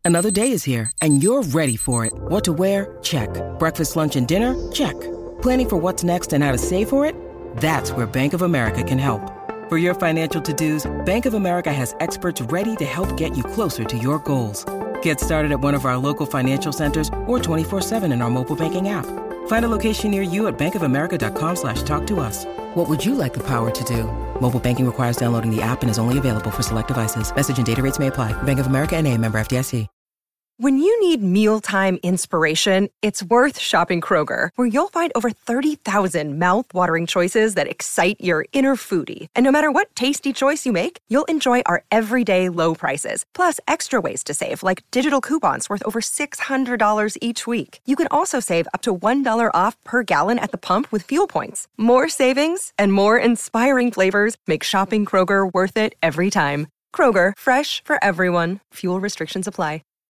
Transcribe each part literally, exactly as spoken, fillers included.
Another day is here, and you're ready for it. What to wear? Check. Breakfast, lunch, and dinner? Check. Planning for what's next and how to save for it? That's where Bank of America can help. For your financial to-dos, Bank of America has experts ready to help get you closer to your goals. Get started at one of our local financial centers or twenty-four seven in our mobile banking app. Find a location near you at bankofamerica.com slash talk to us. What would you like the power to do? Mobile banking requires downloading the app and is only available for select devices. Message and data rates may apply. Bank of America N A, member F D I C. When you need mealtime inspiration, it's worth shopping Kroger, where you'll find over thirty thousand mouth-watering choices that excite your inner foodie. And no matter what tasty choice you make, you'll enjoy our everyday low prices, plus extra ways to save, like digital coupons worth over six hundred dollars each week. You can also save up to one dollar off per gallon at the pump with fuel points. More savings and more inspiring flavors make shopping Kroger worth it every time. Kroger, fresh for everyone. Fuel restrictions apply.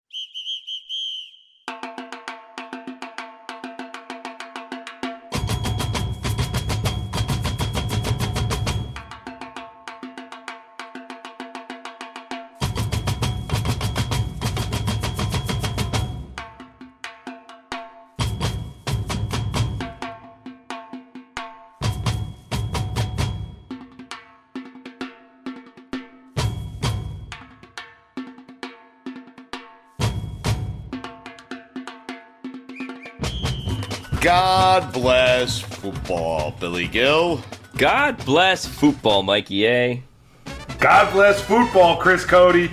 God bless football, Billy Gill. God bless football, Mikey A. God bless football, Chris Cody.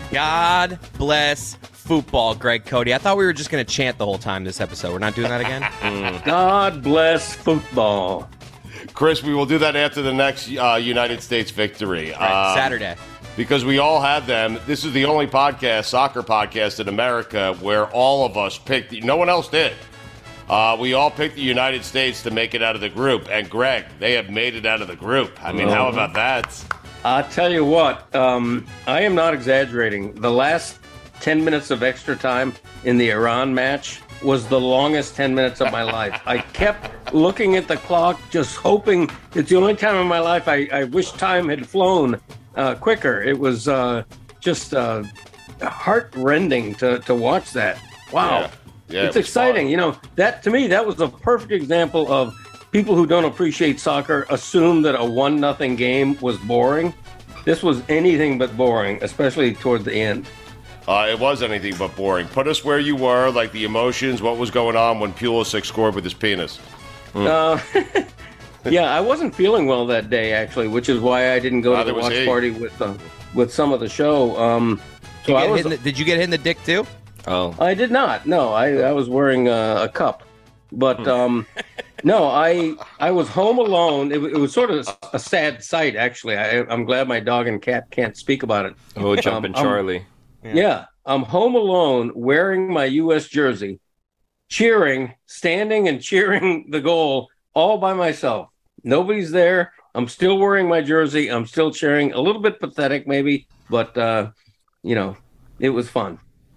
God bless football, Greg Cody. I thought we were just going to chant the whole time this episode. We're not doing that again? mm. God bless football. Chris, we will do that after the next uh, United States victory. Right, um, Saturday. Because we all had them. This is the only podcast, soccer podcast in America, where all of us picked. No one else did. Uh, we all picked the United States to make it out of the group. And, Greg, they have made it out of the group. I mean, how about that? I'll tell you what, um, I am not exaggerating. The last ten minutes of extra time in the Iran match was the longest ten minutes of my life. I kept looking at the clock, just hoping. It's the only time in my life I, I wish time had flown uh, quicker. It was uh, just uh, heart-rending to, to watch that. Wow. Yeah. Yeah, it's it exciting. fun. You know, that to me, that was a perfect example of people who don't appreciate soccer assume that a one nothing game was boring. This was anything but boring, especially toward the end. Uh, it was anything but boring. Put us where you were, like the emotions, what was going on when Pulisic scored with his penis. Mm. Uh, yeah, I wasn't feeling well that day, actually, which is why I didn't go Neither to the watch he. party with uh, with some of the show. Um, so you I get was, hit in the, did you get hit in the dick, too? Oh, I did not. No, I, I was wearing a, a cup, but um, no, I I was home alone. It, it was sort of a sad sight, actually. I, I'm glad my dog and cat can't speak about it. Oh, jumping um, Charlie. Yeah. yeah, I'm home alone, wearing my U S jersey, cheering, standing and cheering the goal all by myself. Nobody's there. I'm still wearing my jersey. I'm still cheering. A little bit pathetic, maybe, but uh, you know, it was fun.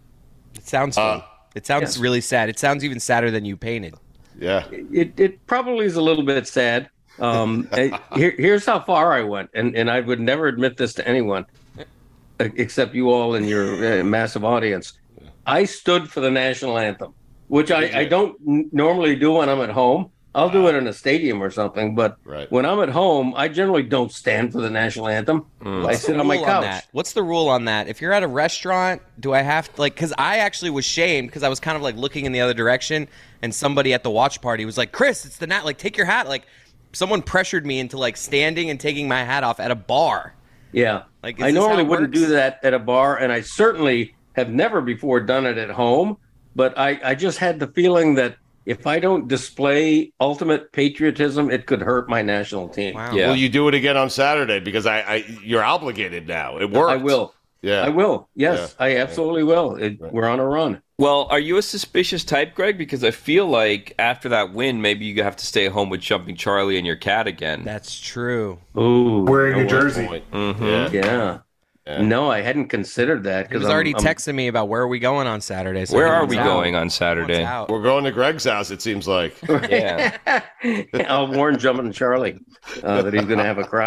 It sounds fun. Uh, it sounds yes. really sad. It sounds even sadder than you painted. Yeah. It it probably is a little bit sad. Um, here, here's how far I went, and, and I would never admit this to anyone, except you all and your uh, massive audience. I stood for the national anthem, which I, I don't n- normally do when I'm at home. I'll do it in a stadium or something, but right. when I'm at home, I generally don't stand for the national anthem. Mm. I sit on my couch. On What's the rule on that? If you're at a restaurant, do I have to, like, because I actually was shamed because I was kind of like looking in the other direction, and somebody at the watch party was like, Chris, it's the nat, like, take your hat. Like, someone pressured me into, like, standing and taking my hat off at a bar. Yeah. Like, I normally wouldn't do that at a bar, and I certainly have never before done it at home, but I, I just had the feeling that if I don't display ultimate patriotism, it could hurt my national team. Wow. Yeah. Will you do it again on Saturday? Because I, I you're obligated now. It works. I will. Yeah. I will. Yes, yeah. I absolutely will. It, right. We're on a run. Well, are you a suspicious type, Greg? Because I feel like after that win, maybe you have to stay home with Jumping Charlie and your cat again. That's true. Ooh. Wearing a jersey. Mm-hmm. Yeah. yeah. Yeah. No, I hadn't considered that. He was I'm, already I'm, texting me about where are we going on Saturday. So where are we out. going on Saturday? We're going to Greg's house, it seems like. Yeah. I'll warn Jumping Charlie uh, that he's going to have a crowd.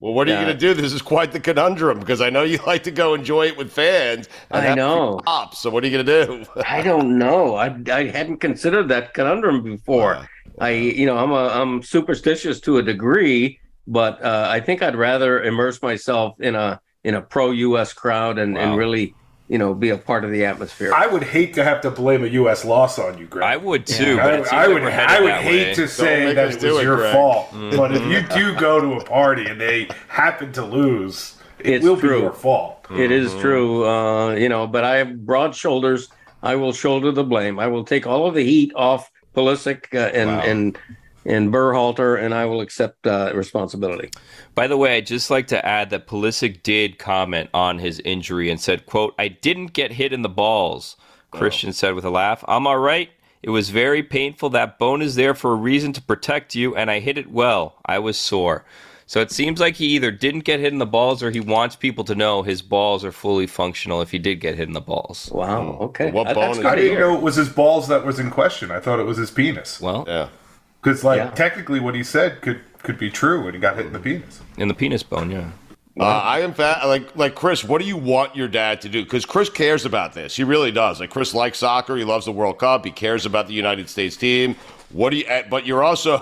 Well, what are you Uh, going to do? This is quite the conundrum because I know you like to go enjoy it with fans. And I have know. Pops, so what are you going to do? I don't know. I, I hadn't considered that conundrum before. Wow. I, you know, I'm a I'm superstitious to a degree, but uh, I think I'd rather immerse myself in a in a pro U S crowd and, Wow. and really, you know, be a part of the atmosphere. I would hate to have to blame a U S loss on you, Greg. I would too. I, but it seems I like would we're headed I would that hate way. to say make that us it do was it, your Greg. fault, but if you do go to a party and they happen to lose, it It's will true. be your fault. It is true, uh, you know, but I have broad shoulders. I will shoulder the blame. I will take all of the heat off Pulisic uh, and Wow. and and Berhalter, and I will accept uh, responsibility. By the way, I'd just like to add that Pulisic did comment on his injury and said, quote, "I didn't get hit in the balls," Christian said with a laugh. "I'm all right. It was very painful. That bone is there for a reason to protect you, and I hit it well. I was sore." So it seems like he either didn't get hit in the balls or he wants people to know his balls are fully functional if he did get hit in the balls. Wow. Okay. What Uh, bone that's is good I to didn't hear. know it was his balls that was in question. I thought it was his penis. Well, Yeah. Because, like, Yeah. technically what he said could could be true when he got hit in the penis. in the penis bone, yeah. Uh, I am fa- like like Chris. What do you want your dad to do? Because Chris cares about this. He really does. Like Chris likes soccer. He loves the World Cup. He cares about the United States team. What do you? eh, But you're also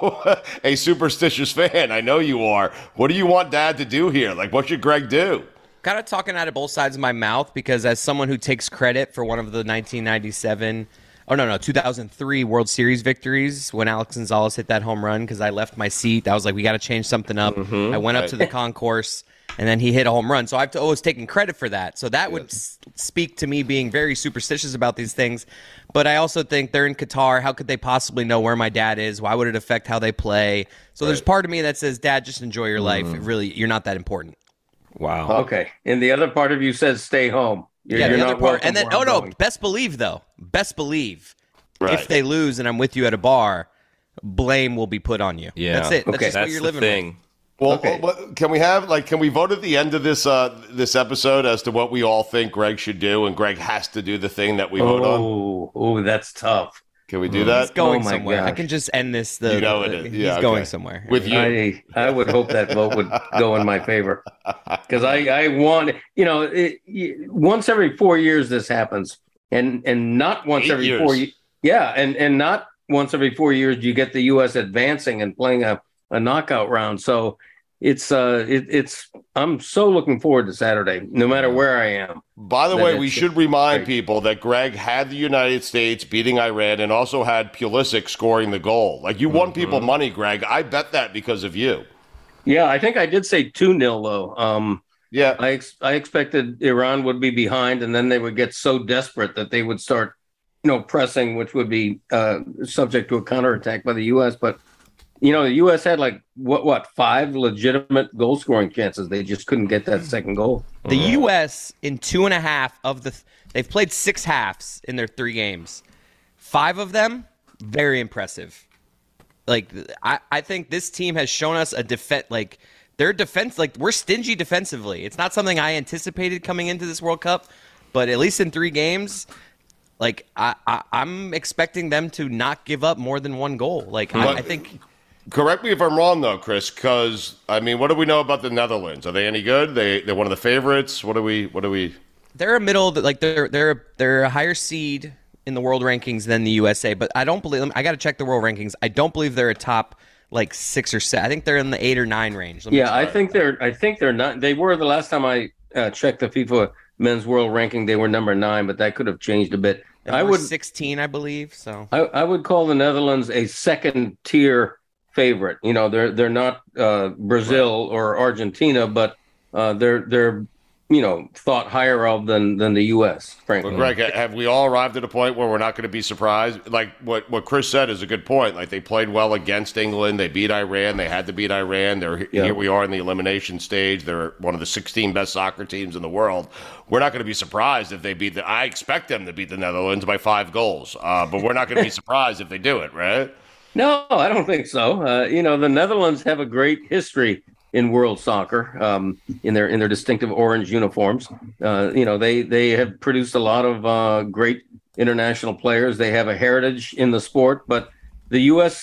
a superstitious fan. I know you are. What do you want Dad to do here? Like, what should Greg do? Kind of talking out of both sides of my mouth because as someone who takes credit for one of the nineteen ninety-seven, oh no, no, two thousand three World Series victories when Alex Gonzalez hit that home run because I left my seat. I was like, we got to change something up. I went up Right. to the concourse and then he hit a home run. So I've always taken credit for that. So that would s- speak to me being very superstitious about these things. But I also think they're in Qatar. How could they possibly know where my dad is? Why would it affect how they play? So there's part of me that says, Dad, just enjoy your life. It really, you're not that important. Wow. Okay. And the other part of you says stay home. You're, Yeah, you're the other not part, welcome and then where oh I'm no, going. best believe though, best believe, Right. if they lose and I'm with you at a bar, blame will be put on you. Yeah. That's it. That's Okay. just what That's you're the living thing. with. Well, Okay. what- can we have like can we vote at the end of this uh, this episode as to what we all think Greg should do, and Greg has to do the thing that we vote on? Oh, oh, that's tough. Can we do that? He's going Oh my somewhere. I gosh. can just end this. The, You know the- it is. He's Yeah, okay. going somewhere. With you. I I would hope that vote would go in my favor because I I want you know it, y- once every four years this happens and and not once Eight every years. four ye- yeah and and not once every four years you get the U S advancing and playing a, a knockout round. So it's uh it, it's I'm so looking forward to Saturday no matter where I am. By the That way, we it's- should remind Great. people that Greg had the United States beating Iran and also had Pulisic scoring the goal. Like you won people money, Greg. I bet that because of you. Yeah, I think I did say two nil though. Um, Yeah. I ex- I expected Iran would be behind, and then they would get so desperate that they would start, you know, pressing, which would be uh, subject to a counterattack by the U S. But you know, the U S had like what what five legitimate goal scoring chances. They just couldn't get that second goal. The U S in two and a half of the they've played six halves in their three games. Five of them very impressive. Like I, I think this team has shown us a defense like their defense like we're stingy defensively. It's not something I anticipated coming into this World Cup, but at least in three games, like I, I I'm expecting them to not give up more than one goal. Like I, But- I think Correct me if I'm wrong, though, Chris. Because I mean, what do we know about the Netherlands? Are they any good? They they're one of the favorites. What do we? What do we? they're a middle like they're they're they're a higher seed in the world rankings than the U S A, but I don't believe I got to check the world rankings. I don't believe they're a top like six or seven. I think they're in the eight or nine range. Let me Yeah, I check. think they're I think they're not. They were the last time I uh, checked the FIFA Men's World Ranking. They were number nine, but that could have changed a bit. And I we're would sixteen, I believe. So I, I would call the Netherlands a second tier favorite. You know, they're they're not uh, Brazil or Argentina, but uh, they're they're you know thought higher of than than the U S. Frankly, Well, Greg, have we all arrived at a point where we're not going to be surprised? Like what, what Chris said is a good point. Like they played well against England. They beat Iran. They had to beat Iran. They're Yeah. here we are in the elimination stage. They're one of the sixteen best soccer teams in the world. We're not going to be surprised if they beat the. I expect them to beat the Netherlands by five goals. Uh, but we're not going to be surprised if they do it, right? No, I don't think so. Uh, you know, the Netherlands have a great history in world soccer, um, in their in their distinctive orange uniforms. Uh, you know, they they have produced a lot of uh, great international players. They have a heritage in the sport, but the U S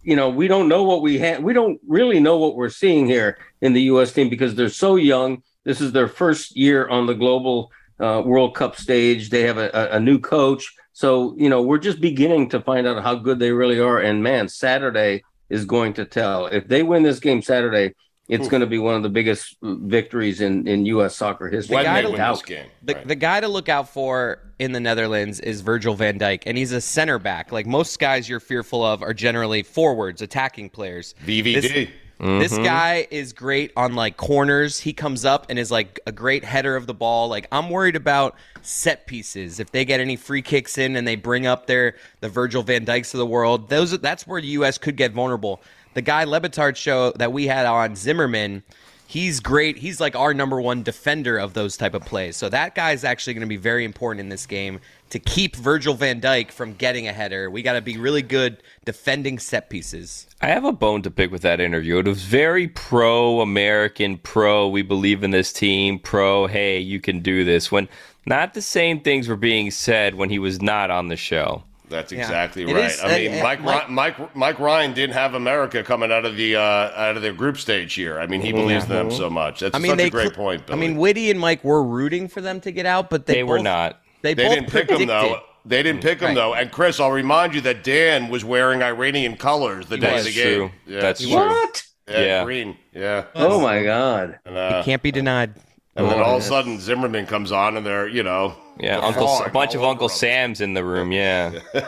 you know, we don't know what we have. We don't really know what we're seeing here in the U S team because they're so young. This is their first year on the global uh, World Cup stage. They have a, a, a new coach. So, you know, we're just beginning to find out how good they really are. And man, Saturday is going to tell. If they win this game Saturday, it's going to be one of the biggest victories in, in U S soccer history. The guy, to, win this game. The, right. the guy to look out for in the Netherlands is Virgil van Dijk, and he's a center back. Like most guys you're fearful of are generally forwards, attacking players. V V D. This, Mm-hmm. this guy is great on like corners. He comes up and is like a great header of the ball. Like I'm worried about set pieces. If they get any free kicks in and they bring up their the Virgil van Dijks of the world, those that's where the U S could get vulnerable. The guy Le Batard show that we had on Zimmerman, he's great. He's like our number one defender of those type of plays. So that guy is actually going to be very important in this game to keep Virgil van Dijk from getting a header. We got to be really good defending set pieces. I have a bone to pick with that interview. It was very pro-American, pro, we believe in this team, pro, hey, you can do this. When not the same things were being said when he was not on the show. That's Yeah. exactly It right. is- I mean, uh, uh, Mike, Mike- Mike Mike Ryan didn't have America coming out of the uh, out of their group stage here. I mean, he believes in them so much. That's I mean, such they a great cl- point, Billy. I mean, Whitty and Mike were rooting for them to get out, but they, They were both- not. They, they both didn't pick him predicted. though. They didn't pick him Right. though. And Chris, I'll remind you that Dan was wearing Iranian colors the day of That's the game. true. Yeah, That's he true. was. What? Yeah, Yeah. green. Yeah. Oh, my God. And, uh, It can't be denied. and then Oh, all of a yeah. sudden Zimmerman comes on, and they're you know Yeah, they're Uncle, a falling bunch all of over Uncle him. Sam's in the room, yeah.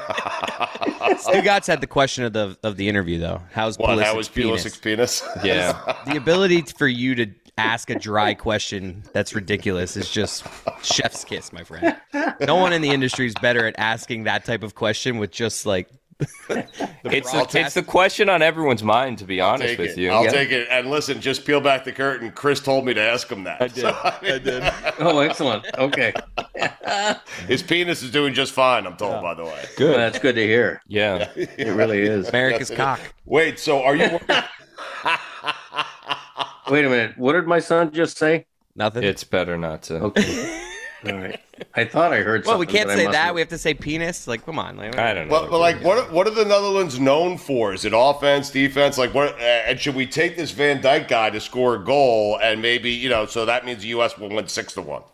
Stu Gatz had the question of the of the interview though. How's What? How Pulisic's was penis? Pulisic's penis? Yeah. The ability for you to ask a dry question that's ridiculous is just chef's kiss, my friend. No one in the industry is better at asking that type of question with just like It's I'll the, it's the question on everyone's mind, to be honest Take with it. you. I'll Yeah. take it. And listen, just peel back the curtain. Chris told me to ask him that. I did. I did. Oh, excellent. Okay. His penis is doing just fine, I'm told, by the way. Good. Well, that's good to hear. Yeah. It really is. America's cock. Wait, so are you Wait a minute. What did my son just say? Nothing. It's better not to. Okay. All right. I thought I heard well, something. we can't but I say must that. have- We have to say penis. Like, come on. Like, I don't know. But, but like, what what are the Netherlands known for? Is it offense, defense? Like, what? Uh, and should we take this Van Dijk guy to score a goal, and maybe you know, so that means the U S will win six to one.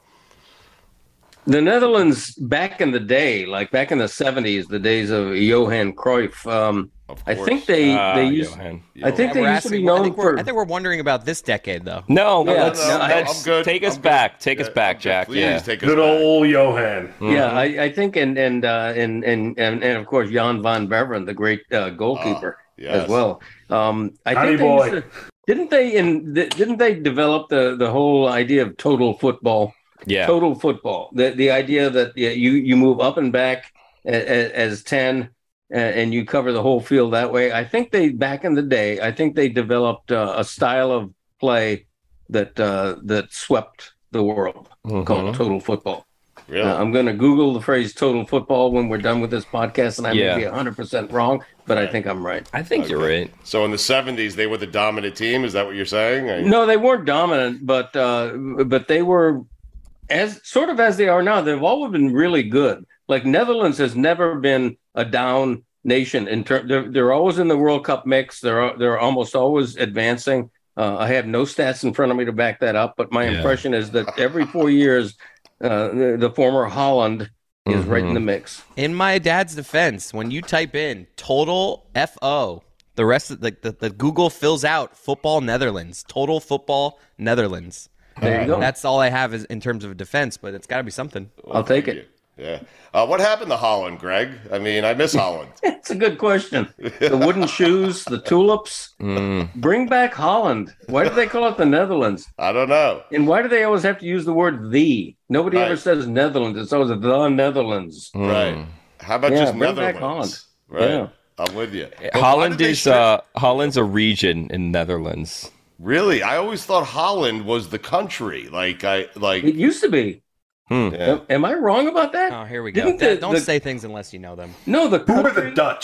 The Netherlands back in the day, like back in the seventies, the days of Johan Cruyff, um, Of I course. think they Ah, they used. Johan. I think We're they used to be asking- I known think, we're, for. I think we're wondering about this decade, though. No, Yeah, let's, no, I- let's I'm good. take us I'm good. back. Take us Yeah, back, I'm good. Jack. Please Yeah. take us Good back. old Johan. Yeah, I, I think, and and, uh, and and and and of course Jan van Beveren, the great uh, goalkeeper, Ah, yes. as well. Um, I Howdy, think they boy. used to, didn't they in didn't they develop the the whole idea of total football? Yeah. Total football. The the idea that yeah, you you move up and back as, as ten uh, and you cover the whole field that way. I think they back in the day. I think they developed uh, a style of play that uh, that swept the world Mhm. called total football. Really? Uh, I'm going to Google the phrase "total football" when we're done with this podcast, and I Yeah. may be one hundred percent wrong, but I think I'm right. I think you're right. So in the seventies, they were the dominant team. Is that what you're saying? I- No, they weren't dominant, but uh, but they were as sort of as they are now. They've always been really good. Like Netherlands has never been a down nation in terms. They're, they're always in the World Cup mix. They're they're almost always advancing. Uh, I have no stats in front of me to back that up, but my Yeah. impression is that every four years, uh, the, the former Holland is right in the mix. In my dad's defense, when you type in total F O, the rest of the, the, the Google fills out football Netherlands, total football Netherlands. There you go. That's all I have is in terms of a defense, but it's got to be something. I'll take it. Yeah. Uh, what happened to Holland, Greg? I mean, I miss Holland. It's a good question. The wooden shoes, the tulips. Bring back Holland. Why do they call it the Netherlands? I don't know. And why do they always have to use the word "the"? Nobody Right. ever says Netherlands. It's always the Netherlands. Right. How about Yeah, just bring back Netherlands? Holland. Right. Yeah. I'm with you. But why Holland did they is strip- uh, Holland's a region in Netherlands. Really? I always thought Holland was the country. Like I like. It used to be. Hmm. Yeah. Am I wrong about that? Oh, here we go. Didn't Dad, the- don't the- say things unless you know them. No, the Who are country. the Dutch?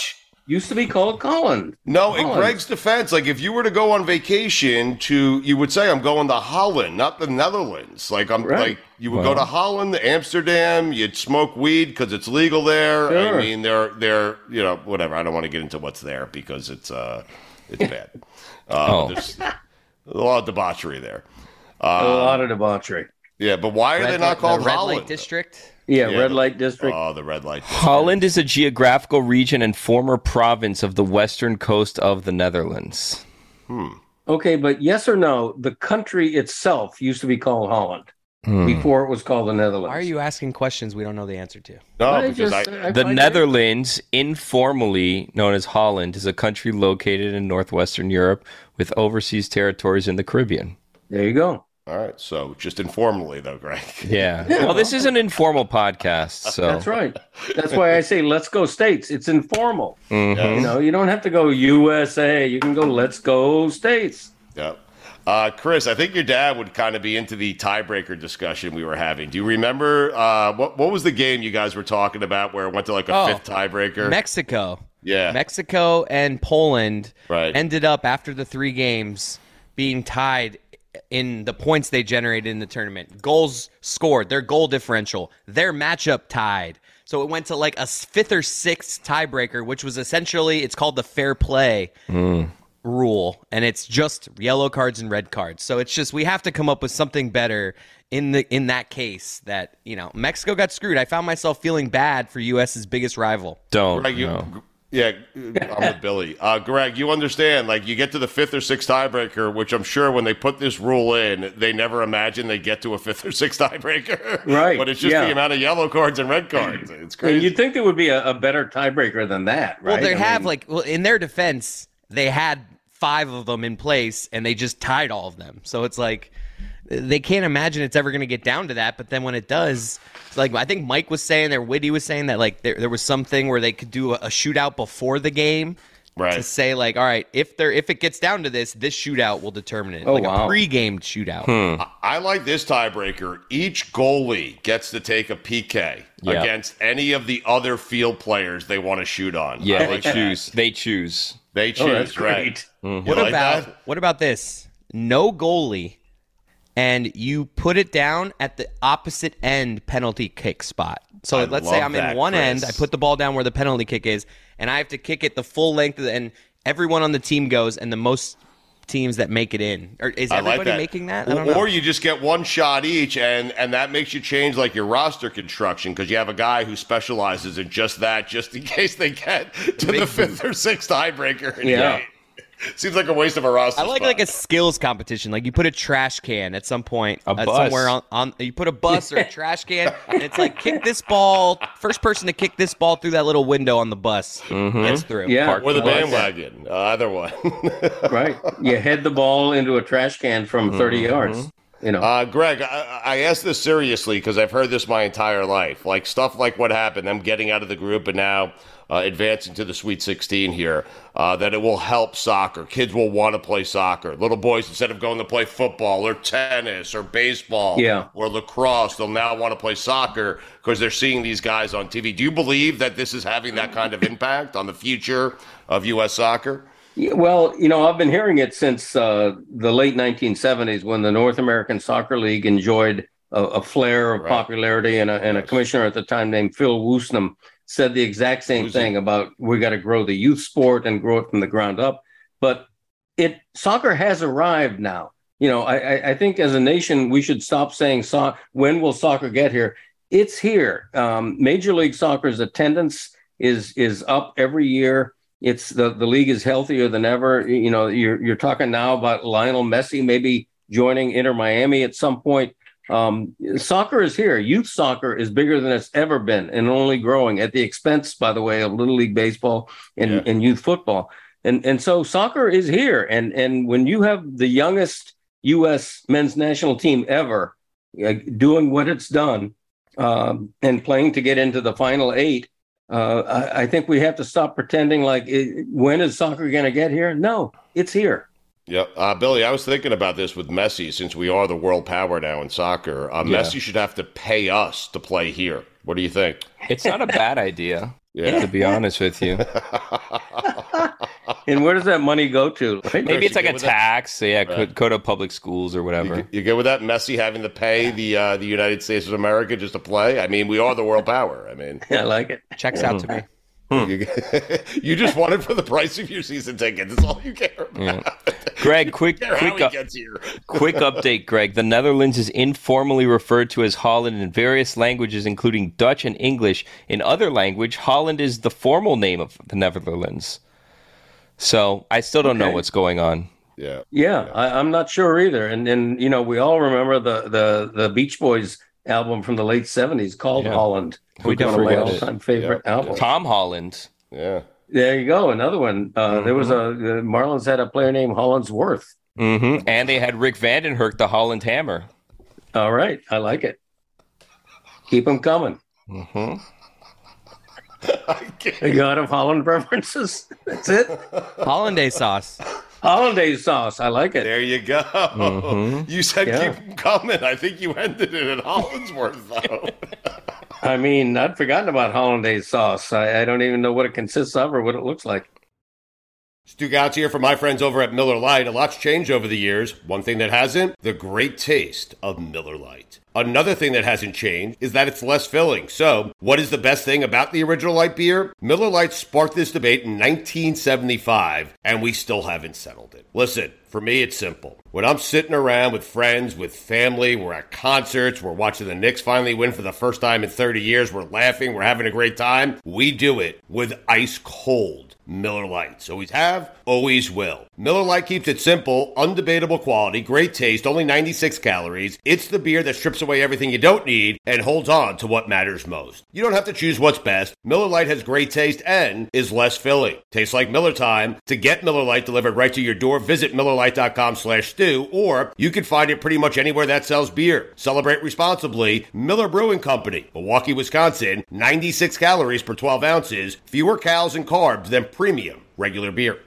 Used to be called Holland. No, in Holland. Greg's defense, like if you were to go on vacation to, you would say, I'm going to Holland, not the Netherlands. Like I'm Right. like you would Wow. go to Holland, Amsterdam. You'd smoke weed because it's legal there. Sure. I mean, they're they're you know whatever. I don't want to get into what's there because it's uh it's bad. Uh, Oh. There's a lot of debauchery there. a lot of debauchery. Yeah, but why are Red they not light- called the red Holland? light district? Yeah, Yeah, red the- light district. Oh, the red light district. Holland is a geographical region and former province of the western coast of the Netherlands. Okay, but yes or no, the country itself used to be called Holland before it was called the Netherlands. Why are you asking questions we don't know the answer to? No, I because just- I, I The find it- Netherlands, informally known as Holland, is a country located in northwestern Europe with overseas territories in the Caribbean. There you go. all right. So just informally though, Greg. Yeah. Well, this is an informal podcast, so That's right. That's why I say let's go States. It's informal. Mhm. You know, you don't have to go U S A. You can go let's go States. Yeah. Uh, Chris, I think your dad would kind of be into the tiebreaker discussion we were having. Do you remember uh, what what was the game you guys were talking about where it went to like a Oh, fifth tiebreaker? Mexico. Yeah. Mexico and Poland Right. ended up after the three games being tied in the points they generated in the tournament. Goals scored, their goal differential, their matchup tied. So it went to like a fifth or sixth tiebreaker, which was essentially, it's called the fair play rule, and it's just yellow cards and red cards. So it's just, we have to come up with something better in the in that case that, you know, Mexico got screwed. I found myself feeling bad for U S's biggest rival. don't. Greg, you, no. yeah, I'm with Billy. Uh, Greg, you understand, like you get to the fifth or sixth tiebreaker, which I'm sure when they put this rule in, they never imagined they get to a fifth or sixth tiebreaker. Right, But it's just yeah. the amount of yellow cards and red cards. It's And crazy. you'd think there would be a, a better tiebreaker than that, right? Well, they I have mean, like, well, in their defense, they had five of them in place, and they just tied all of them. So it's like they can't imagine it's ever going to get down to that. But then when it does, it's like I think Mike was saying, there, Whitty was saying that like there there was something where they could do a, a shootout before the game. To right. say like, all right, if there if it gets down to this, this shootout will determine it. Oh, like wow. a pre-game shootout. I, I like this tiebreaker. Each goalie gets to take a P K Yeah. against any of the other field players they want to shoot on. Yeah, I they like that. choose. They choose. They choose, Oh, that's right? great. You What like about that? what about this? No goalie, and you put it down at the opposite end penalty kick spot. So I let's say love I'm that, in one end, I Chris. put the ball down where the penalty kick is, and I have to kick it the full length of the, and everyone on the team goes, and the most teams that make it in. Or is I like everybody that. making that? I Or, don't know. or you just get one shot each, and and that makes you change like your roster construction because you have a guy who specializes in just that, just in case they get to the fifth or sixth tiebreaker. in Yeah. the game. Seems like a waste of a roster. I like spot. like a skills competition. Like you put a trash can at some point, A uh, bus. somewhere on, on. You put a bus or a trash can, and it's like kick this ball. First person to kick this ball through that little window on the bus gets through. Yeah. Park or the bus. bandwagon. Uh, either one. Right. You head the ball into a trash can from thirty yards. You know. Uh, Greg, I, I asked this seriously because I've heard this my entire life. Like stuff like what happened, them getting out of the group and now uh, advancing to the Sweet sixteen here, uh, that it will help soccer. Kids will want to play soccer. Little boys, instead of going to play football or tennis or baseball Yeah. or lacrosse, they'll now want to play soccer because they're seeing these guys on T V. Do you believe that this is having that kind of impact on the future of U S soccer? Yeah, well, you know, I've been hearing it since uh, the late nineteen seventies when the North American Soccer League enjoyed a, a flare of Right. popularity, and a, and a commissioner at the time named Phil Woosnam said the exact same Who's thing about we got to grow the youth sport and grow it from the ground up. But it soccer has arrived now. You know, I, I, I think as a nation we should stop saying so- when will soccer get here? It's here. Um, Major League Soccer's attendance is is up every year. It's the, the league is healthier than ever. You know, you're you're talking now about Lionel Messi maybe joining Inter Miami at some point. Um, soccer is here. Youth soccer is bigger than it's ever been and only growing at the expense, by the way, of Little League Baseball and, Yeah. and youth football. And and so soccer is here. And and when you have the youngest U S men's national team ever uh, doing what it's done um, and playing to get into the final eight, Uh, I, I think we have to stop pretending like it, when is soccer going to get here? No, it's here. Yep. Uh, Billy, I was thinking about this with Messi since we are the world power now in soccer. Uh, Yeah. Messi should have to pay us to play here. What do you think? It's not a bad idea, Yeah. to be honest with you. And where does that money go to? Right? Maybe it's like a with tax. Yeah, Right. could go to public schools or whatever. You, you good with that? Messi having to pay the uh, the United States of America just to play? I mean, we are the world power. I mean, I like it. Checks out to me. you, you just want it for the price of your season ticket. That's all you care about. Yeah. Greg, quick, Care how quick, he up, gets here. quick update, Greg. The Netherlands is informally referred to as Holland in various languages, including Dutch and English. In other language, Holland is the formal name of the Netherlands. So I still don't Okay. know what's going on. Yeah. Yeah, I, I'm not sure either. And and you know, we all remember the the the Beach Boys album from the late seventies called Yeah. Holland. We One of don't my forget it. all-time favorite Yeah. albums. Tom Holland. Yeah. There you go, another one. Uh, Mm-hmm. There was a the Marlins had a player named Hollandsworth. hmm And they had Rick Vandenherk, the Holland Hammer. All right, I like it. Keep them coming. hmm I can't. A god of Holland references. That's it. Hollandaise sauce. Hollandaise sauce. I like it. There you go. Mhm. You said Yeah. keep 'em coming. I think you ended it at Hollandsworth, though. I mean, I'd forgotten about hollandaise sauce. I, I don't even know what it consists of or what it looks like. Stu Gouts here from my friends over at Miller Lite. A lot's changed over the years. One thing that hasn't, the great taste of Miller Lite. Another thing that hasn't changed is that it's less filling. So, what is the best thing about the original light beer? Miller Lite sparked this debate in nineteen seventy-five, and we still haven't settled it. Listen, for me, it's simple. When I'm sitting around with friends, with family, we're at concerts, we're watching the Knicks finally win for the first time in thirty years, we're laughing, we're having a great time, we do it with ice cold Miller Lites. Always have, always will. Miller Lite keeps it simple, undebatable quality, great taste, only ninety-six calories. It's the beer that strips away everything you don't need and holds on to what matters most. You don't have to choose what's best. Miller Lite has great taste and is less filling. Tastes like Miller time. To get Miller Lite delivered right to your door, visit MillerLite.com slash stew, or you can find it pretty much anywhere that sells beer. Celebrate responsibly. Miller Brewing Company, Milwaukee, Wisconsin, ninety-six calories per twelve ounces, fewer calories and carbs than premium regular beer.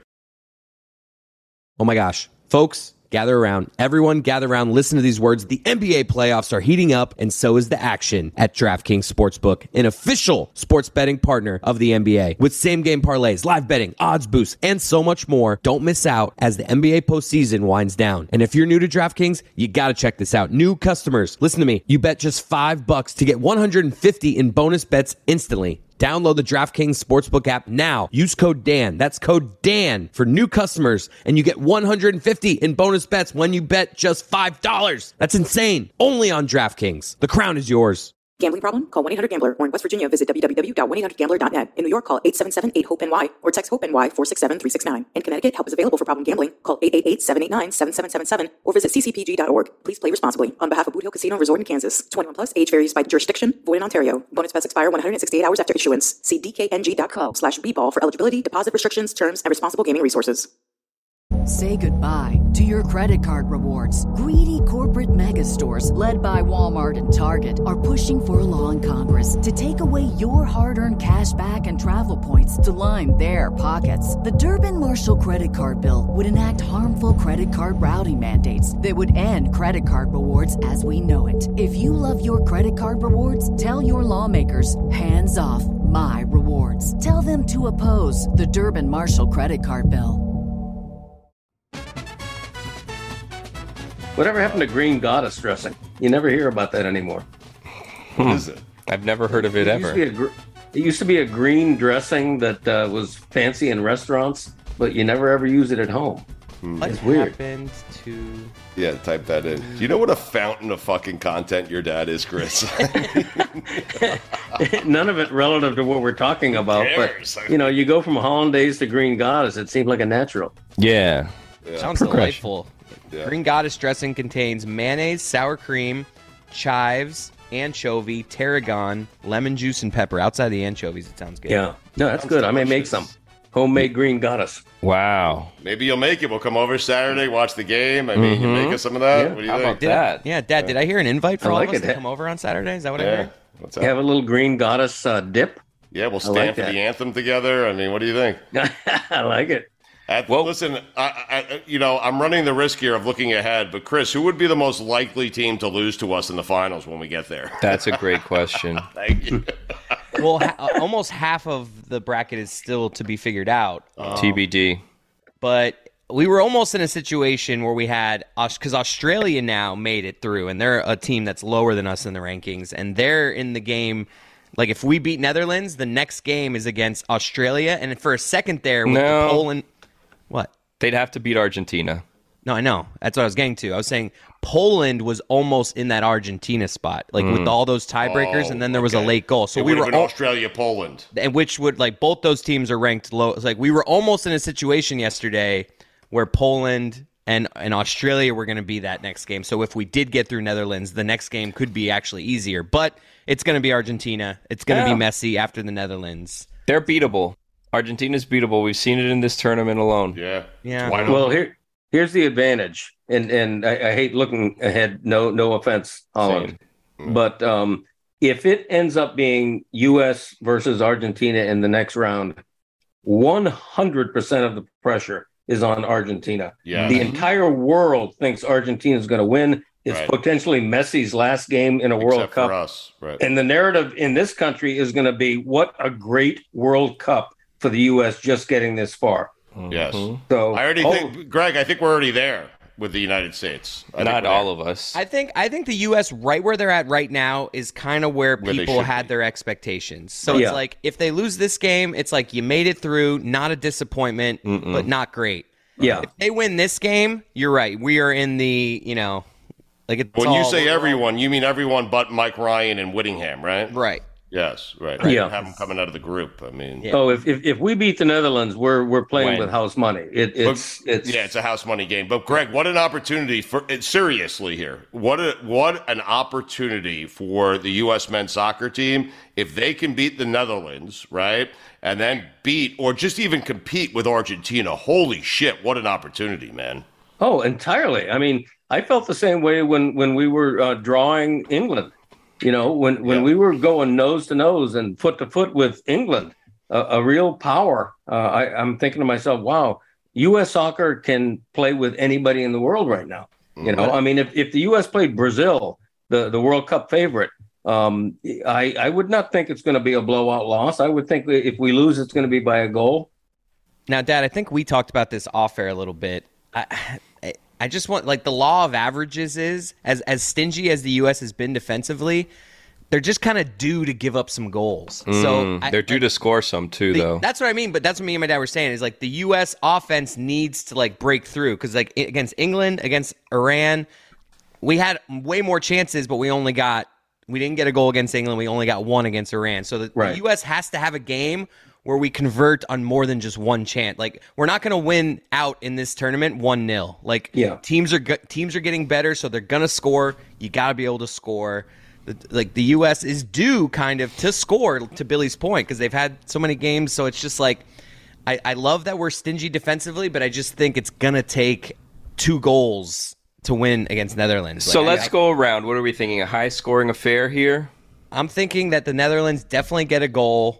Oh my gosh. Folks, gather around. Everyone gather around. Listen to these words. The N B A playoffs are heating up, and so is the action at DraftKings Sportsbook, an official sports betting partner of the N B A. With same-game parlays, live betting, odds boosts, and so much more, don't miss out as the N B A postseason winds down. And if you're new to DraftKings, you gotta check this out. New customers, listen to me. You bet just five bucks to get one hundred fifty in bonus bets instantly. Download the DraftKings Sportsbook app now. Use code Dan. That's code Dan for new customers, and you get one hundred fifty in bonus bets when you bet just five dollars. That's insane. Only on DraftKings. The crown is yours. Gambling problem? Call one eight hundred gambler, or in West Virginia, visit w w w dot one eight hundred gambler dot net. In New York, call eight seven seven eight hope N Y or text HOPE-NY four six seven three six nine. In Connecticut, help is available for problem gambling. Call eight eight eight seven eight nine seven seven seven seven or visit c c p g dot org. Please play responsibly. On behalf of Boot Hill Casino Resort in Kansas. twenty-one plus, age varies by jurisdiction. Void in Ontario. Bonus bets expire one hundred sixty-eight hours after issuance. See d k n g dot co slash b ball for eligibility, deposit restrictions, terms, and responsible gaming resources. Say goodbye to your credit card rewards. Greedy corporate mega stores, led by Walmart and Target, are pushing for a law in Congress to take away your hard-earned cash back and travel points to line their pockets. The Durbin-Marshall credit card bill would enact harmful credit card routing mandates that would end credit card rewards as we know it. If you love your credit card rewards, tell your lawmakers, hands off my rewards. Tell them to oppose the Durbin-Marshall credit card bill. Whatever happened to green goddess dressing? You never hear about that anymore. What is it? I've never heard of it, It used, ever. to be a gr- it used to be a green dressing that uh, was fancy in restaurants, but you never ever use it at home. What It's weird. happened to... Yeah, type that in. Do you know what a fountain of fucking content your dad is, Chris? None of it relative to what we're talking about, but cares? you know, you go from hollandaise to green goddess. It seemed like a natural. Yeah. Sounds Progression. delightful. Yeah. Green Goddess dressing contains mayonnaise, sour cream, chives, anchovy, tarragon, lemon juice, and pepper. Outside the anchovies, it sounds good. Yeah, no, that's good. I may make some homemade green goddess. Wow. Maybe you'll make it. We'll come over Saturday, watch the game. I mean, you Mhm. make us some of that. Yeah. What do you How think? about Did that? I, yeah, Dad, did I hear an invite for I all like of us it. to come over on Saturday? Is that what I Yeah. heard? What's Have a up? little green goddess uh, dip. Yeah, we'll I stand like for that. the anthem together. I mean, what do you think? I like it. At, Well- listen, I, I, you know, I'm running the risk here of looking ahead, but Chris, who would be the most likely team to lose to us in the finals when we get there? That's a great question. Thank you. Well, ha- almost half of the bracket is still to be figured out. Um, T B D. but we were almost in a situation where we had, because Australia now made it through, and they're a team that's lower than us in the rankings, and they're in the game. Like, if we beat Netherlands, the next game is against Australia, and for a second there with No. the Poland. What? They'd have to beat Argentina. No, I know. That's what I was getting to. I was saying Poland was almost in that Argentina spot, like Mm. with all those tiebreakers, Oh, and then there was okay. a late goal. So It we would were have been all, Australia, Poland. and which would like both those teams are ranked low. It's like we were almost in a situation yesterday where Poland and and Australia were going to be that next game. So if we did get through Netherlands, the next game could be actually easier. But it's going to be Argentina. It's going to Yeah. be messy after the Netherlands. They're beatable. Argentina's beatable. We've seen it in this tournament alone. Yeah. Yeah. Why not? Well, here here's the advantage, and and I, I hate looking ahead. No no offense, Holland, but um, if it ends up being U S versus Argentina in the next round, one hundred percent of the pressure is on Argentina. Yeah. The entire world thinks Argentina is going to win. It's Right. potentially Messi's last game in a World Except Cup. for us. Right. And the narrative in this country is going to be, what a great World Cup for the U S just getting this far. Yes. So I already oh, think, Greg, I think we're already there with the United States. I think Not we're all there. of us. I think I think the U S right where they're at right now is kind of where Where they people should had be. their expectations. So Yeah. it's like if they lose this game, it's like you made it through, not a disappointment, but not great. yeah. If they win this game, you're right. We are in the, you know, like it's When you all- say everyone, you mean everyone but Mike Ryan and Whittingham, right? right. Yes, right. Yeah. I have them coming out of the group. I mean, Yeah. Oh, if, if if we beat the Netherlands, we're we're playing When? with house money. It, it's But- it's yeah, it's a house money game. But Greg, what an opportunity for it, seriously here. What a what an opportunity for the U S men's soccer team if they can beat the Netherlands, right? And then beat or just even compete with Argentina. Holy shit, what an opportunity, man. oh entirely. I mean, I felt the same way when when we were uh, drawing England. You know, when when Yeah. we were going nose to nose and foot to foot with England, a, a real power. Uh, I, I'm thinking to myself, wow, U S soccer can play with anybody in the world right now. You know, I mean, if, if the U S played Brazil, the, the World Cup favorite, um, I, I would not think it's going to be a blowout loss. I would think that if we lose, it's going to be by a goal. Now, Dad, I think we talked about this off air a little bit. I, I, I just want, like, the law of averages is, as as stingy as the U S has been defensively, they're just kind of due to give up some goals. so Mm, I- they're due to score some too, the- though. that's what I mean. But that's what me and my dad were saying is like the U S offense needs to like break through because like i- against England, against Iran, we had way more chances, but we only got we didn't get a goal against England. We only got one against Iran. So the, Right. the U S has to have a game where we convert on more than just one chance. Like we're not going to win out in this tournament one nil. Like Yeah. teams are go- teams are getting better, so they're going to score. You got to be able to score. The- Like the U S is due kind of to score, to Billy's point, because they've had so many games. So it's just like I, I love that we're stingy defensively, but I just think it's going to take two goals to win against Netherlands. So Like, let's I- go around. What are we thinking? A high scoring affair here? I'm thinking that the Netherlands definitely get a goal.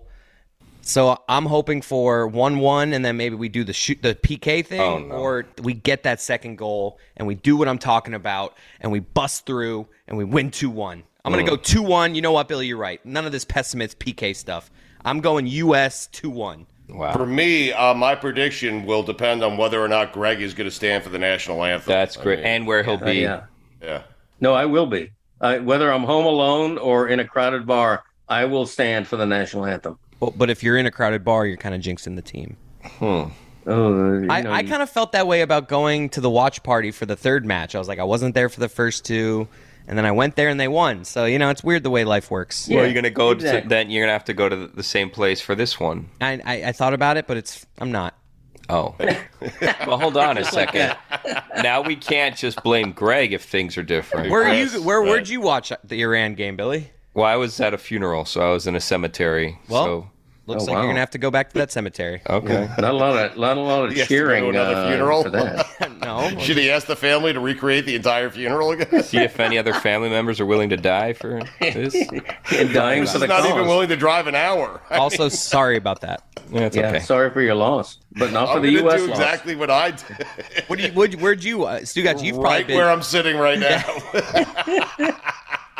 So I'm hoping for one one, and then maybe we do the shoot, the P K thing, Oh, no. or we get that second goal, and we do what I'm talking about, and we bust through, and we win two one. I'm going to go two one. You know what, Billy? You're right. None of this pessimist P K stuff. I'm going U S two one. Wow. For me, uh, my prediction will depend on whether or not Greg is going to stand for the national anthem. That's I great. mean, And where he'll Uh, be. yeah. yeah. No, I will be. I, whether I'm home alone or in a crowded bar, I will stand for the national anthem. But, but if you're in a crowded bar, you're kind of jinxing the team. Oh, you I, know, I kind of felt that way about going to the watch party for the third match. I was like, I wasn't there for the first two, and then I went there and they won. So, you know, it's weird the way life works. Well, Yeah, you're gonna go exactly. to then you're gonna have to go to the, the same place for this one. I, I, I thought about it, but it's I'm not. Oh. Well, hold on a second. Now we can't just blame Greg if things are different. Where are Yes, you? Where right. where'd you watch the Iran game, Billy? Well, I was at a funeral, so I was in a cemetery. Well, so looks Oh, like wow. you're gonna have to go back to that cemetery. okay. not a lot of not a lot of Yes, to go to cheering another uh, funeral. for that. No, Should he ask the family to recreate the entire funeral again? See if any other family members are willing to die for this. And dying This for is the not cause. even willing to drive an hour. also sorry about that. Yeah, it's Yeah, okay. sorry for your loss, but not for I'm the going to U S do loss. exactly what I did. What do you? Would, where'd you? Uh, Stugatz, you've probably right been. where I'm sitting right now.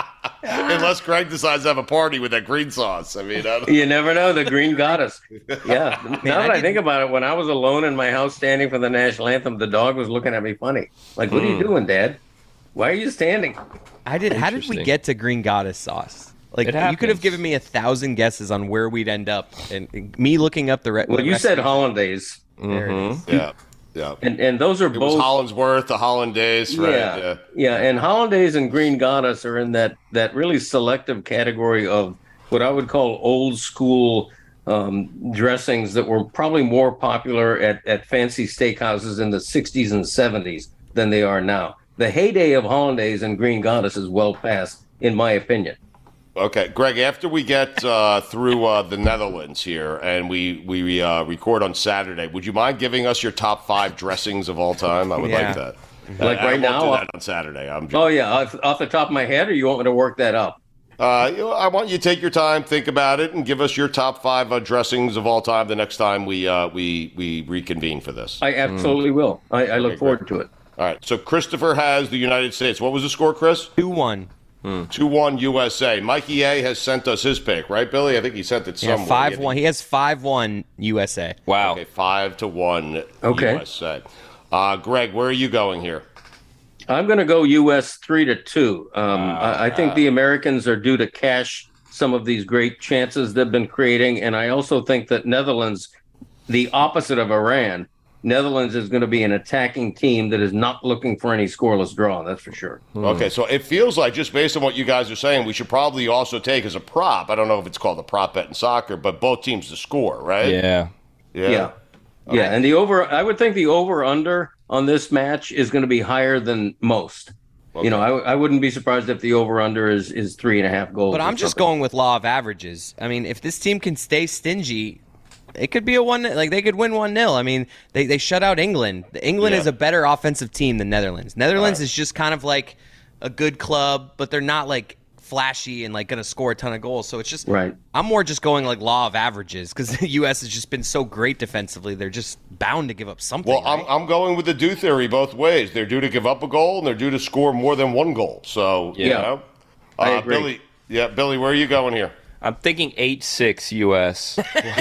Unless Greg decides to have a party with that green sauce. I mean, I don't... you never know. The green goddess. Yeah. Man, now that I I, think about it, when I was alone in my house standing for the national anthem, the dog was looking at me funny. Like, what mm. are you doing, Dad? Why are you standing? I did. How did we get to green goddess sauce? Like, you could have given me a thousand guesses on where we'd end up, and me looking up the. Re- well, the you said hollandaise. Mm-hmm. Yeah. Yeah, and and those are it both was Hollandsworth, the Hollandaise, right? Yeah, yeah, yeah, and Hollandaise and Green Goddess are in that that really selective category of what I would call old school um, dressings that were probably more popular at, at fancy steakhouses in the sixties and seventies than they are now. The heyday of Hollandaise and Green Goddess is well past, in my opinion. Okay, Greg, after we get uh, through uh, the Netherlands here and we, we uh, record on Saturday, would you mind giving us your top five dressings of all time? I would yeah. like that. Like I, right I now? won't do that on Saturday. I'm just... Oh, yeah, off, off the top of my head, or you want me to work that up? Uh, you know, I want you to take your time, think about it, and give us your top five uh, dressings of all time the next time we uh, we, we reconvene for this. I absolutely mm. will. I, I look okay, forward great. to it. All right, so Christopher has the United States. What was the score, Chris? two one. two one U S A. Mikey A has sent us his pick, right, Billy? I think he sent it somewhere. Yeah, five one. He has five one U S A. Wow. Okay, five to one okay. U S A. Uh, Greg, where are you going here? I'm going to go U S three to two. Um, uh, I, I think the Americans are due to cash some of these great chances they've been creating, and I also think that Netherlands, the opposite of Iran, Netherlands is going to be an attacking team that is not looking for any scoreless draw. That's for sure. Hmm. Okay, so it feels like, just based on what you guys are saying, we should probably also take as a prop. I don't know if it's called a prop bet in soccer, but both teams to score, right? Yeah. Yeah. Yeah. Okay. Yeah. And the over, I would think the over under on this match is going to be higher than most. Okay. You know, I, I wouldn't be surprised if the over under is, is three and a half goals. But I'm just going with law of averages. I mean, if this team can stay stingy, it could be a one, like they could win one nil. I mean, they, they shut out England. England Yeah. is a better offensive team than Netherlands. Netherlands Right. is just kind of like a good club, but they're not like flashy and like going to score a ton of goals. So it's just, Right. I'm more just going like law of averages because the U S has just been so great defensively. They're just bound to give up something. Well, right? I'm, I'm going with the due theory both ways. They're due to give up a goal, and they're due to score more than one goal. So, you Yeah. know. I Uh, agree. Billy, yeah, Billy, where are you going here? I'm thinking eight six U S.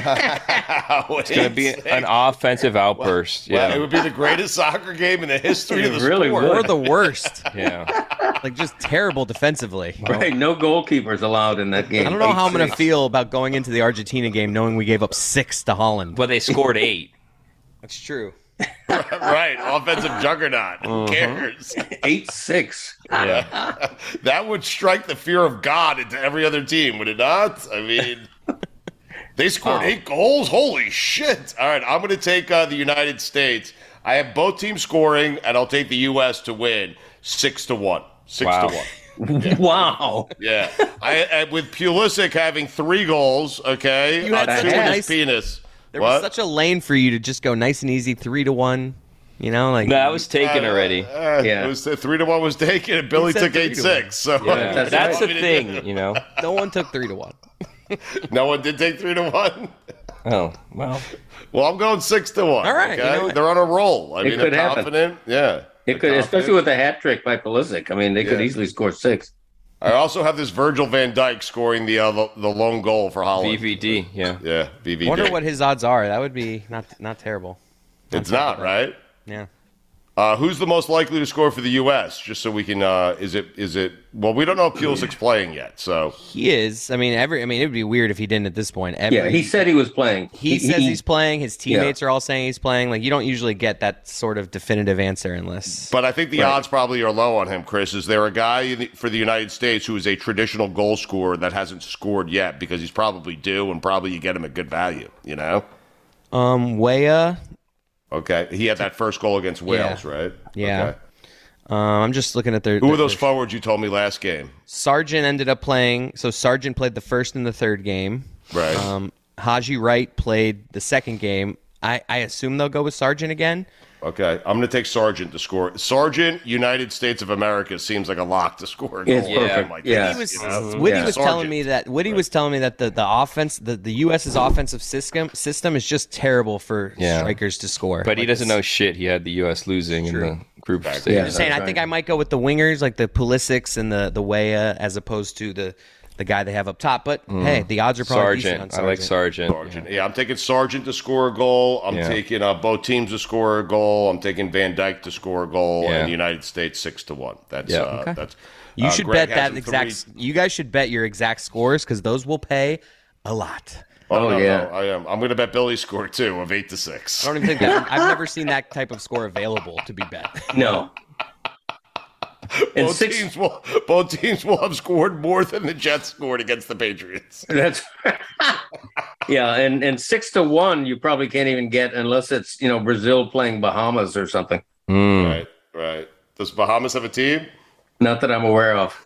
It's It's going to be an offensive outburst. Well, Yeah. it would be the greatest soccer game in the history of It the really sport. would. or the worst. Yeah. Like just terrible defensively. Right. No goalkeepers allowed in that game. I don't know how I'm going Eight to six. feel about going into the Argentina game knowing we gave up six to Holland. But they scored eight. That's true. Right, offensive juggernaut. Who cares? eight six. Yeah. That would strike the fear of God into every other team, would it not? I mean, they scored Oh. eight goals. Holy shit! All right, I'm going to take uh, the United States. I have both teams scoring, and I'll take the U S to win six to one. Six Wow. to one. Wow. Yeah, I, I with Pulisic having three goals. Okay, You had uh, such two a in his nice- penis. There What? was such a lane for you to just go nice and easy, three to one. You know, like No, that was taken Uh, already. uh, Yeah. It was uh, three to one was taken, and Billy said took three eight to six. So Yeah. That's That's right. the thing, you know. no one took three to one. No one did take three to one. Oh, well. Well, I'm going six to one. All right, okay? you know what? They're on a roll. I It mean, they're could happen. confident. Yeah, It could, especially with a hat trick by Pulisic. I mean, they could Yeah. easily score six. I also have this Virgil van Dijk scoring the uh, the, the lone goal for Holland. V V D, yeah. Yeah, V V D. Wonder what his odds are. That would be not not terrible. It's not right. Yeah. Uh, who's the most likely to score for the U S? Just so we can. Uh, is it? Is it? Well, we don't know if Pulisic's playing yet. So He is. I mean, every. I mean, it would be weird if he didn't at this point. Every, Yeah, he said he was playing. He, says he's playing. His teammates are all saying he's playing. Like, you don't usually get that sort of definitive answer unless. But I think the Right. odds probably are low on him, Chris. Is there a guy in the, for the United States who is a traditional goal scorer that hasn't scored yet because he's probably due and probably you get him at good value, you know? um, Weah. Okay. He had that first goal against Wales, right? Yeah. Okay. Um, I'm just looking at their. Who their, were those their- forwards you told me last game? Sargent ended up playing. So Sargent played the first and the third game. Right. Um, Haji Wright played the second game. I, I assume they'll go with Sargent again. Okay. I'm going to take Sargent to score. Sargent, United States of America seems like a lock to score a goal. It's or something perfect. like Yeah. this, He was, you know? Woody Yeah. was Sargent. telling me that Woody was telling me that the, the offense, the, the US's offensive system system is just terrible for Yeah. strikers to score. But he Like, doesn't it's- know shit. He had the U S losing in True. the group Exactly. stage. I'm just saying, I think I might go with the wingers, like the Pulisics and the the Weah, as opposed to the the guy they have up top. But hey, the odds are probably decent on Sargent. I like Sargent. Sargent. Yeah, I'm taking Sargent to score a goal. I'm Yeah. taking uh, both teams to score a goal. I'm taking Van Dijk to score a goal, Yeah. and the United States six to one. That's Yeah. uh, Okay. that's. You uh, should Greg bet has that them exact. three- You guys should bet your exact scores because those will pay a lot. Oh, Oh, no, yeah. no, I am. I'm going to bet Billy's score too of eight to six. I don't even think that. I've never seen that type of score available to be bet. No. And Both six, teams will both teams will have scored more than the Jets scored against the Patriots. that's yeah, and, and six to one you probably can't even get unless it's you know Brazil playing Bahamas or something. Mm. Right, right. Does Bahamas have a team? Not that I'm aware of.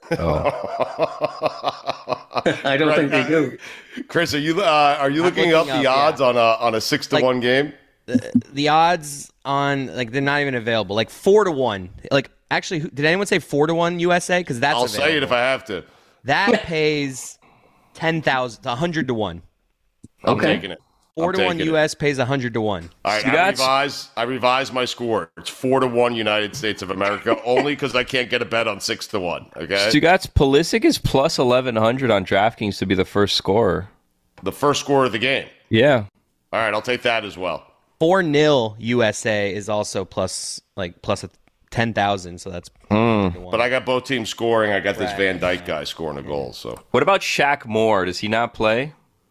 I don't think they do. Chris, are you uh, are you I'm looking, looking up the up, odds yeah. on a on a six to Like- one game? The odds on like they're not even available. Like four to one. Like actually, who- did anyone say four to one U S A? Because that's I'll available. say it if I have to. That pays ten thousand, a hundred to one. I'm Okay. taking it. Four I'm to one taking U it. S pays a hundred to one. All right, See, I that's- revise. I revise my score. It's four to one United States of America, only because I can't get a bet on six to one. Okay, Stugatz Pulisic is plus eleven hundred on DraftKings to be the first scorer. the first score of the game. Yeah. All right, I'll take that as well. Four nil U S A is also plus like plus a ten thousand. So that's But I got both teams scoring. I got this Right. Van Dyke guy scoring a goal. So What about Shaq Moore? Does he not play?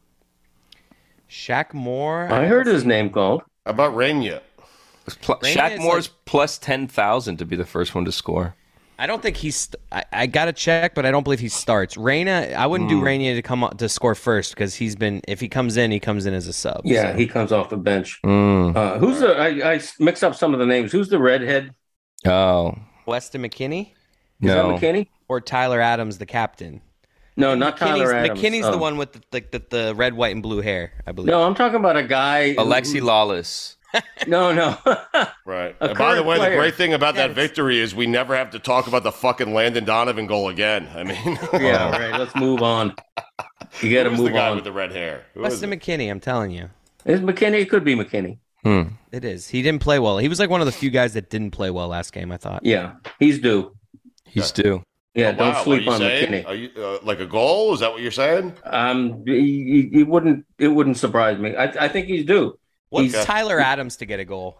Shaq Moore. I heard his name called. how about Rania? Pl- Raina Shaq is Moore's like- plus ten thousand to be the first one to score. I don't think he's. I, I gotta check, but I don't believe he starts. Reyna, I wouldn't do Reyna to come up, to score first because he's been. If he comes in, he comes in as a sub. Yeah, so. he comes off the bench. Mm. Uh, who's the? I, I mix up some of the names. Who's the redhead? Oh. Weston McKinney Is No. that McKinney? or Tyler Adams, the captain. No, not Tyler McKinney's, Adams. McKinney's Oh. the one with the, the, the, the red, white, and blue hair. I believe. No, I'm talking about a guy. who- Alexi Lawless. No, no. Right. A And by the current way, player. the great thing about that Yes. victory is we never have to talk about the fucking Landon Donovan goal again. I mean, Yeah, right. Let's move on. You got to who's the move guy on. with the red hair? Who is Weston it? McKinney. I'm telling you, Is McKinney? It could be McKinney. Hmm. it is. He didn't play well. He was like one of the few guys that didn't play well last game. I thought. Yeah, he's due. He's due. Yeah, Oh, don't wow. sleep Are you on saying? McKinney. Are you uh, like a goal? Is that what you're saying? Um, he, he wouldn't. It wouldn't surprise me. I, I think he's due. What's He's- Tyler Adams to get a goal?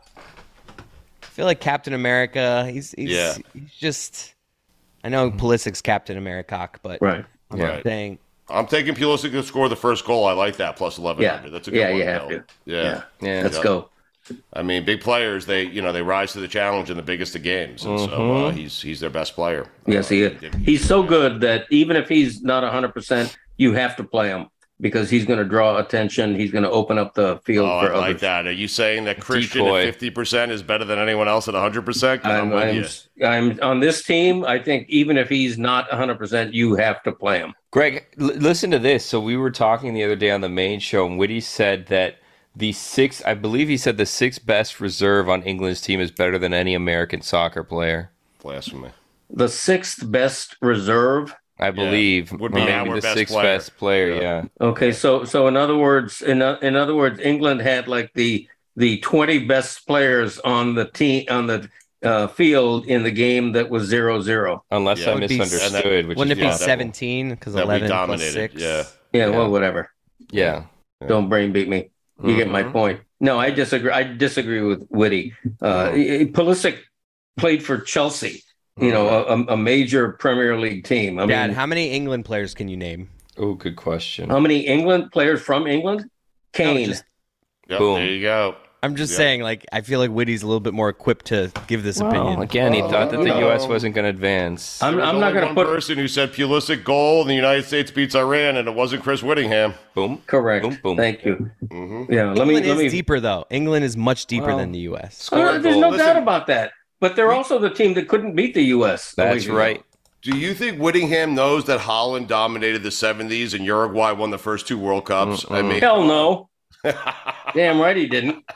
I feel like Captain America. He's, he's Yeah. he's just. I know Pulisic's Captain America, but Right. I'm Right. saying I'm taking Pulisic to score the first goal. I like that plus eleven hundred. Yeah. That's a good Yeah, one. you have Bill. to. Yeah. Yeah. Yeah. Let's Yeah. go. I mean, big players, they you know they rise to the challenge in the biggest of games, and so uh, he's he's their best player. Yes, Uh, he is. He's so good that even if he's not one hundred percent, you have to play him because he's going to draw attention. He's going to open up the field Oh, for I like others. that. Are you saying that Christian Decoy. at fifty percent is better than anyone else at one hundred percent? I'm I'm, with you. I'm, I'm on this team. I think even if he's not one hundred percent, you have to play him. Greg, l- listen to this. So we were talking the other day on the main show, and Whitty said that the six, I believe he said the sixth best reserve on England's team is better than any American soccer player. Blasphemy. The sixth best reserve. I believe Would be or our maybe the best sixth player. best player. Yeah. Yeah. Okay, so so in other words, in o- in other words, England had like the the twenty best players on the team on the uh, field in the game that was zero zero. Unless Yeah. I Would be- misunderstood, which wouldn't is it be yeah, possible. seventeen because That we eleven plus dominated. six? Yeah. Yeah, Yeah. well, whatever. Yeah. Don't brain beat me. You get my Mhm. point. No, I disagree. I disagree with Whitty. Uh, Mm-hmm. Pulisic played for Chelsea, you know, a, a major Premier League team. I Dad, mean, how many England players can you name? Oh, good question. how many England players from England? Kane. just- Yep, Boom. there you go. I'm just Yeah. saying, like, I feel like Whitty's a little bit more equipped to give this opinion. Again, he thought that the no. U S wasn't going to advance. I'm, There was I'm not only going to one put person who said Pulisic goal and the United States beats Iran, and it wasn't Chris Whittingham. Boom. correct. Boom, boom. Thank you. Mm-hmm. Yeah, let me England let is me. deeper, though. England is much deeper Well, than the U S. Oh, Score a there's goal. no Listen. doubt about that. But they're also the team that couldn't beat the U S. a That's week ago. right. Do you think Whittingham knows that Holland dominated the seventies and Uruguay won the first two World Cups? I mean, Hell no. Damn right he didn't.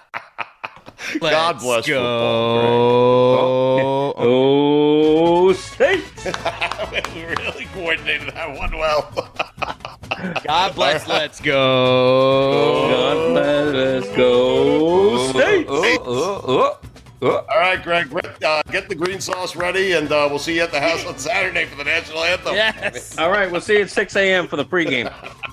God bless go. football, Oh, state. we really coordinated that one well. God bless. Let's go. God bless us go state. Oh, oh, oh, oh. All right. right, Greg, uh, get the green sauce ready, and uh, we'll see you at the house on Saturday for the national anthem. Yes. All right, we'll see you at six a.m. for the pregame.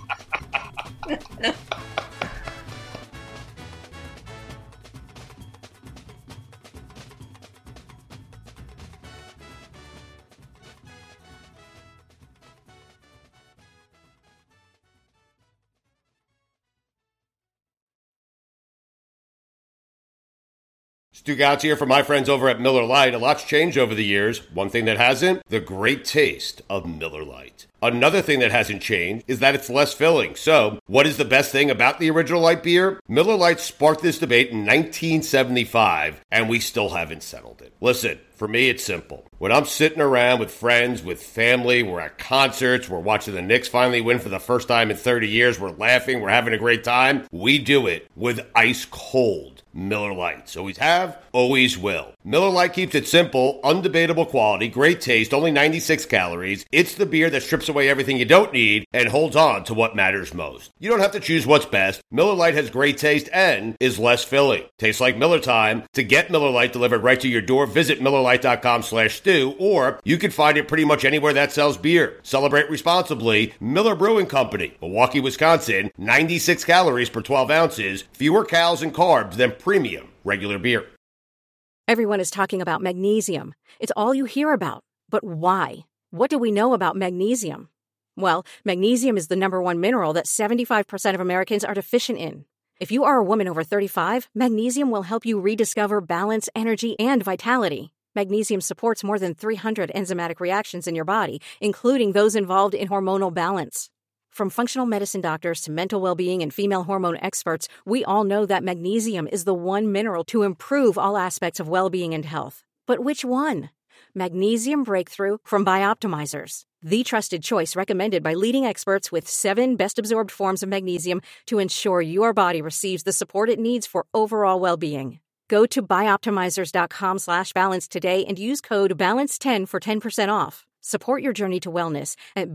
Stu Gouts here from my friends over at Miller Lite. A lot's changed over the years. One thing that hasn't, the great taste of Miller Lite. Another thing that hasn't changed is that it's less filling. So, what is the best thing about the original light beer? Miller Lite sparked this debate in nineteen seventy-five, and we still haven't settled it. Listen, for me, it's simple. When I'm sitting around with friends, with family, we're at concerts, we're watching the Knicks finally win for the first time in thirty years, we're laughing, we're having a great time, we do it with ice cold Miller Lites. Always have, always will. Miller Lite keeps it simple, undebatable quality, great taste, only ninety-six calories. It's the beer that strips away everything you don't need and holds on to what matters most. You don't have to choose what's best. Miller Lite has great taste and is less filling. Tastes like Miller time. To get Miller Lite delivered right to your door, visit MillerLite.com slash stew, or you can find it pretty much anywhere that sells beer. Celebrate responsibly. Miller Brewing Company, Milwaukee, Wisconsin, ninety-six calories per twelve ounces, fewer calories and carbs than premium regular beer. Everyone is talking about magnesium. It's all you hear about. But why? What do we know about magnesium? Well, magnesium is the number one mineral that seventy-five percent of Americans are deficient in. If you are a woman over thirty-five, magnesium will help you rediscover balance, energy, and vitality. Magnesium supports more than three hundred enzymatic reactions in your body, including those involved in hormonal balance. From functional medicine doctors to mental well-being and female hormone experts, we all know that magnesium is the one mineral to improve all aspects of well-being and health. But which one? Magnesium Breakthrough from Bioptimizers, the trusted choice recommended by leading experts with seven best-absorbed forms of magnesium to ensure your body receives the support it needs for overall well-being. Go to bioptimizers.com slash balance today and use code balance ten for ten percent off. Support your journey to wellness at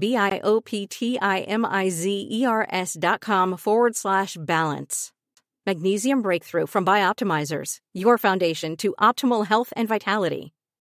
B-I-O-P-T-I-M-I-Z-E-R-S dot com forward slash balance. Magnesium Breakthrough from Bioptimizers, your foundation to optimal health and vitality.